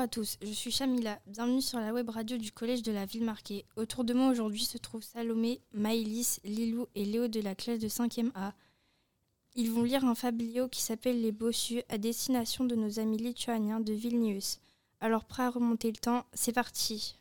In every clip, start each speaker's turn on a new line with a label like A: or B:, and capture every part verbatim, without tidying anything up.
A: tous, je suis Chamila. Bienvenue sur la web radio du collège de la ville marquée. Autour de moi aujourd'hui se trouvent Salomé, Maëlys, Lilou et Léo de la classe de cinquième A. Ils vont lire un fabliau qui s'appelle Les Bossus à destination de nos amis lituaniens de Vilnius. Alors prêt à remonter le temps, c'est parti.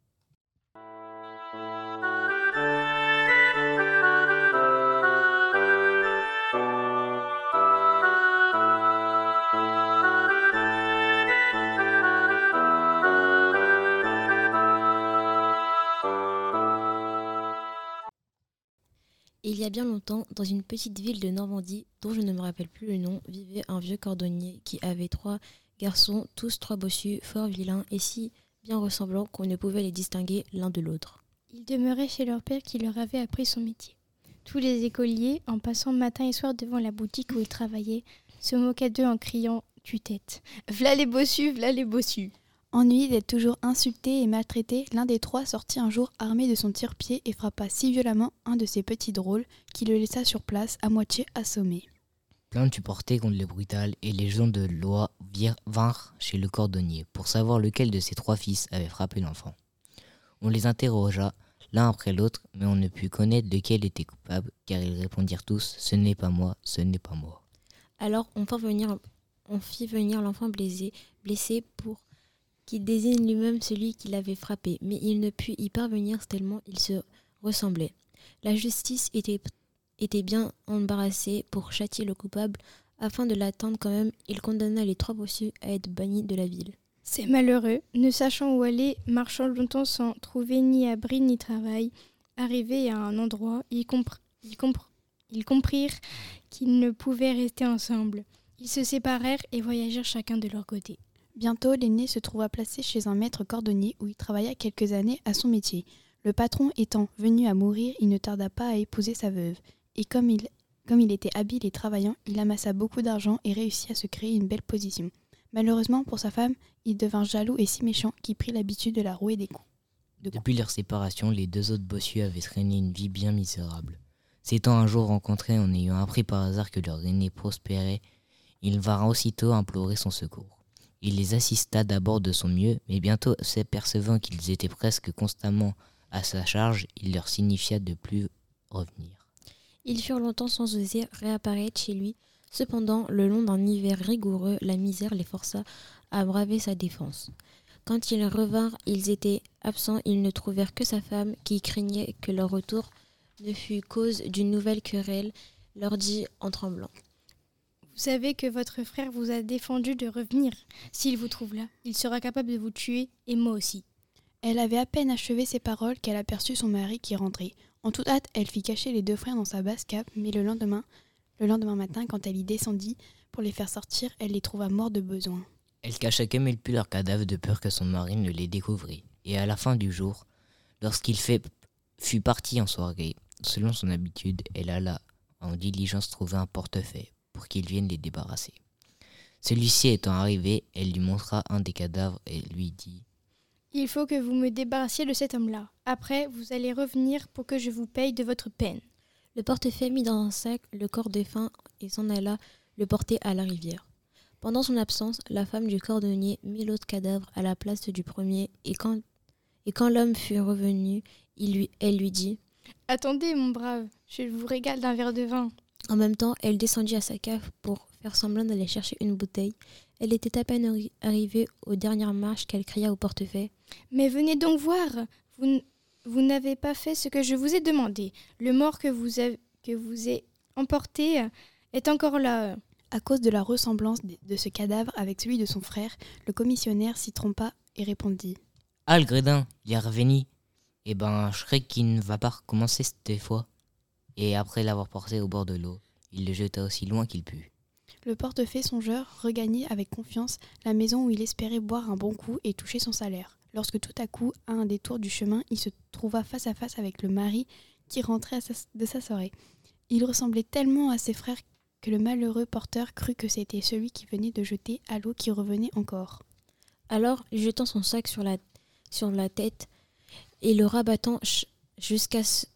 B: Il y a bien longtemps, dans une petite ville de Normandie, dont je ne me rappelle plus le nom, vivait un vieux cordonnier qui avait trois garçons, tous trois bossus, fort vilains et si bien ressemblants qu'on ne pouvait les distinguer l'un de l'autre.
C: Ils demeuraient chez leur père qui leur avait appris son métier. Tous les écoliers, en passant matin et soir devant la boutique où ils travaillaient, se moquaient d'eux en criant « tue-tête ». « V'là les bossus, v'là les bossus ».
D: Ennuyé d'être toujours insulté et maltraité, l'un des trois sortit un jour armé de son tire-pied et frappa si violemment un de ses petits drôles qu'il le laissa sur place à moitié assommé.
E: Plainte fut portée contre le brutal et les gens de loi vinrent chez le cordonnier pour savoir lequel de ses trois fils avait frappé l'enfant. On les interrogea l'un après l'autre, mais on ne put connaître lequel était coupable, car ils répondirent tous « ce n'est pas moi, ce n'est pas moi ».
B: Alors on fit venir, on fit venir l'enfant blessé, blessé pour qu'il désigne lui-même celui qui l'avait frappé, mais il ne put y parvenir tellement ils se ressemblaient. La justice était, était bien embarrassée pour châtier le coupable. Afin de l'atteindre quand même, il condamna les trois bossus à être bannis de la ville.
C: Ces malheureux, ne sachant où aller, marchant longtemps sans trouver ni abri ni travail, arrivés à un endroit, ils, compr- ils, compr- ils comprirent qu'ils ne pouvaient rester ensemble. Ils se séparèrent et voyagèrent chacun de leur côté.
D: Bientôt, l'aîné se trouva placé chez un maître cordonnier où il travailla quelques années à son métier. Le patron étant venu à mourir, il ne tarda pas à épouser sa veuve. Et comme il, comme il était habile et travaillant, il amassa beaucoup d'argent et réussit à se créer une belle position. Malheureusement pour sa femme, il devint jaloux et si méchant qu'il prit l'habitude de la rouer des coups. De
E: Depuis coups. Leur séparation, les deux autres bossus avaient traîné une vie bien misérable. S'étant un jour rencontrés en ayant appris par hasard que leur aîné prospérait, ils vinrent aussitôt implorer son secours. Il les assista d'abord de son mieux, mais bientôt s'apercevant qu'ils étaient presque constamment à sa charge, il leur signifia de plus revenir.
B: Ils furent longtemps sans oser réapparaître chez lui. Cependant, le long d'un hiver rigoureux, la misère les força à braver sa défense. Quand ils revinrent, ils étaient absents, ils ne trouvèrent que sa femme, qui craignait que leur retour ne fût cause d'une nouvelle querelle, leur dit en tremblant.
C: Vous savez que votre frère vous a défendu de revenir. S'il vous trouve là, il sera capable de vous tuer, et moi aussi.
D: Elle avait à peine achevé ces paroles qu'elle aperçut son mari qui rentrait. En toute hâte, elle fit cacher les deux frères dans sa basse cape, mais le lendemain, le lendemain matin, quand elle y descendit pour les faire sortir, elle les trouva morts de besoin.
E: Elle cacha comme elle put leurs cadavres de peur que son mari ne les découvrît. Et à la fin du jour, lorsqu'il fait, fut parti en soirée, selon son habitude, elle alla en diligence trouver un portefeuille pour qu'il vienne les débarrasser. Celui-ci étant arrivé, elle lui montra un des cadavres et lui dit «
C: Il faut que vous me débarrassiez de cet homme-là. Après, vous allez revenir pour que je vous paye de votre peine. »
B: Le portefeuille mit dans un sac le corps défunt et s'en alla le porter à la rivière. Pendant son absence, la femme du cordonnier mit l'autre cadavre à la place du premier et quand, et quand l'homme fut revenu, il lui, elle lui dit
C: « Attendez, mon brave, je vous régale d'un verre de vin. »
B: En même temps, elle descendit à sa cave pour faire semblant d'aller chercher une bouteille. Elle était à peine arri- arrivée aux dernières marches qu'elle cria au portefeuille.
C: « Mais venez donc voir, vous, n- vous n'avez pas fait ce que je vous ai demandé. Le mort que vous, avez, que vous ai emporté est encore là. »
D: À cause de la ressemblance de ce cadavre avec celui de son frère, le commissionnaire s'y trompa et répondit
E: « Ah, le gredin, il est revenu. Eh ben, je crois qu'il ne va pas recommencer cette fois. » Et après l'avoir porté au bord de l'eau, il le jeta aussi loin qu'il put.
D: Le portefeuille songeur regagnait avec confiance la maison où il espérait boire un bon coup et toucher son salaire. Lorsque tout à coup, à un détour du chemin, il se trouva face à face avec le mari qui rentrait à sa, de sa soirée. Il ressemblait tellement à ses frères que le malheureux porteur crut que c'était celui qui venait de jeter à l'eau qui revenait encore.
B: Alors, jetant son sac sur la, sur la tête et le rabattant ch- jusqu'à, ce,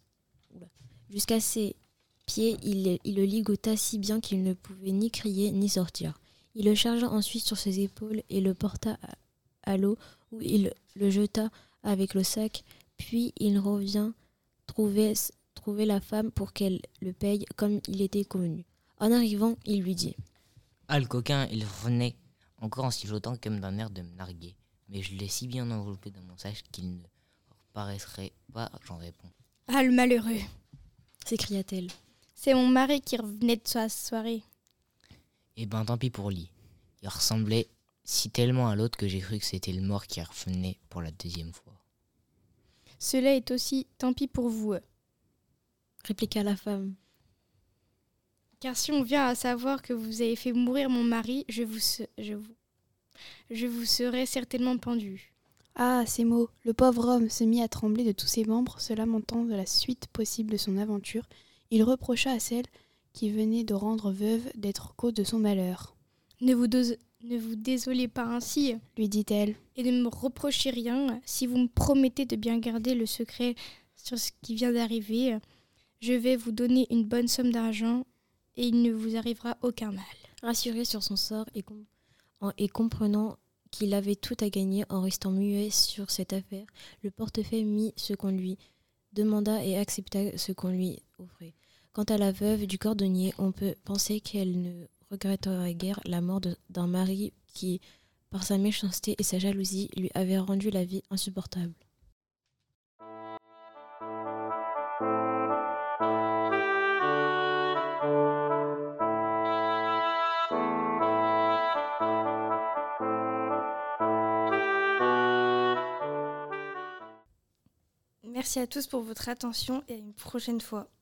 B: jusqu'à ses pieds, il, il le ligota si bien qu'il ne pouvait ni crier ni sortir. Il le chargea ensuite sur ses épaules et le porta à, à l'eau où il le jeta avec le sac, puis il revient trouver, trouver la femme pour qu'elle le paye comme il était convenu. En arrivant, il lui dit
E: « Ah, le coquin, il revenait encore en sifflotant comme d'un air de me narguer. Mais je l'ai si bien enveloppé dans mon sac qu'il ne reparaîtrait pas, j'en réponds. »«
C: Ah, le malheureux !»
B: s'écria-t-elle.
C: « C'est mon mari qui revenait de sa soirée. »
E: Eh ben, tant pis pour lui. Il ressemblait si tellement à l'autre que j'ai cru que c'était le mort qui revenait pour la deuxième fois.
C: « Cela est aussi tant pis pour vous,
B: répliqua la femme.
C: Car si on vient à savoir que vous avez fait mourir mon mari, je vous, je vous, je vous serai certainement pendu. »
D: Ah, ces mots. Le pauvre homme se mit à trembler de tous ses membres, se lamentant de la suite possible de son aventure. Il reprocha à celle qui venait de rendre veuve d'être cause de son malheur.
C: Ne vous, do- ne vous désolez pas ainsi,
D: lui dit-elle,
C: et ne me reprochez rien. Si vous me promettez de bien garder le secret sur ce qui vient d'arriver, je vais vous donner une bonne somme d'argent et il ne vous arrivera aucun mal.
B: Rassuré sur son sort et, com- en, et comprenant qu'il avait tout à gagner en restant muet sur cette affaire, le portefaix mit ce qu'on lui demanda et accepta ce qu'on lui offrait. Quant à la veuve du cordonnier, on peut penser qu'elle ne regretterait guère la mort de, d'un mari qui, par sa méchanceté et sa jalousie, lui avait rendu la vie insupportable.
A: Merci à tous pour votre attention et à une prochaine fois.